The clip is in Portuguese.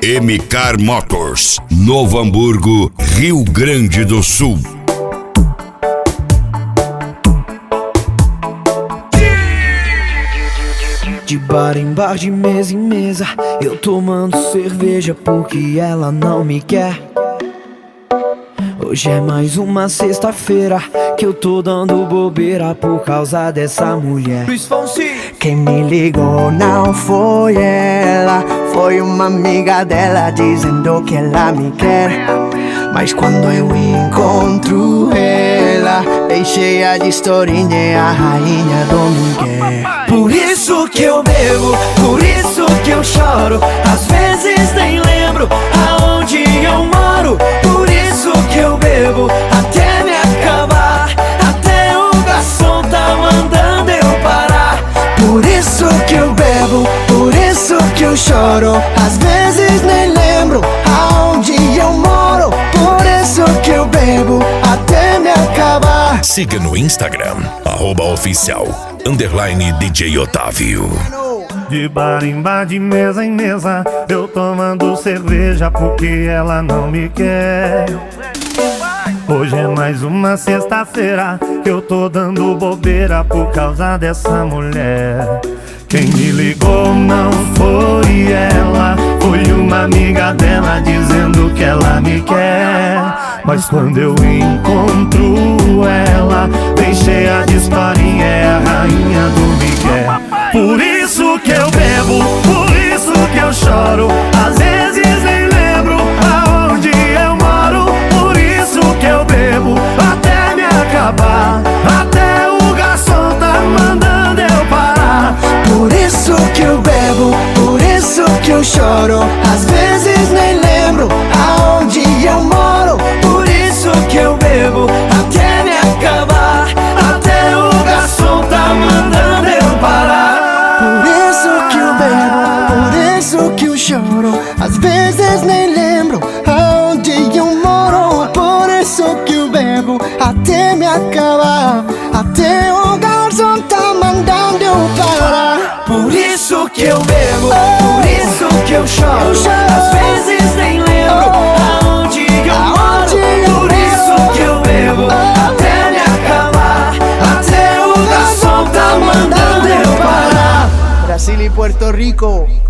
MCar Motors, Novo Hamburgo, Rio Grande do Sul. De bar em bar, de mesa em mesa, eu tomando cerveja porque ela não me quer. Hoje é mais uma sexta-feira que eu tô dando bobeira por causa dessa mulher. Quem me ligou não foi ela, foi uma amiga dela dizendo que ela me quer. Mas quando eu encontro ela, bem cheia de historinha, é a rainha do Miguel. Por isso que eu bebo, por isso que eu choro, às vezes nem lembro aonde eu moro. Por isso que eu bebo até me acabar, até o garçom tá mandando eu parar. Por isso que eu bebo, por isso que eu choro, às vezes nem lembro aonde eu moro. Por isso que eu bebo até me acabar. Siga no Instagram, @oficial_DJ Otávio. De bar em bar, de mesa em mesa, eu tomando cerveja porque ela não me quer. Hoje é mais uma sexta-feira que eu tô dando bobeira por causa dessa mulher. Quem me ligou não foi ela, foi uma amiga dela dizendo que ela me quer. Mas quando eu encontro ela, bem cheia de historinha, é a rainha do Miguel. Por isso que eu bebo, por isso que eu choro, às vezes nem lembro aonde eu moro. Por isso que eu bebo até me acabar, até o garçom tá mandando eu parar. Por isso que eu bebo, por isso que eu choro, às vezes nem lembro aonde eu moro. Por isso que eu bebo até me acabar, até o garçom tá mandando eu parar. Por isso que eu bebo, por isso que eu choro, às vezes nem lembro aonde eu moro. Por isso que eu bebo até me acabar, até o garçom tá mandando eu parar. Por isso que eu bebo, por isso que eu choro, às vezes nem lembro aonde eu moro. Por isso que eu bebo até me acabar, até o garçom tá mandando eu parar. Brasil y Puerto Rico.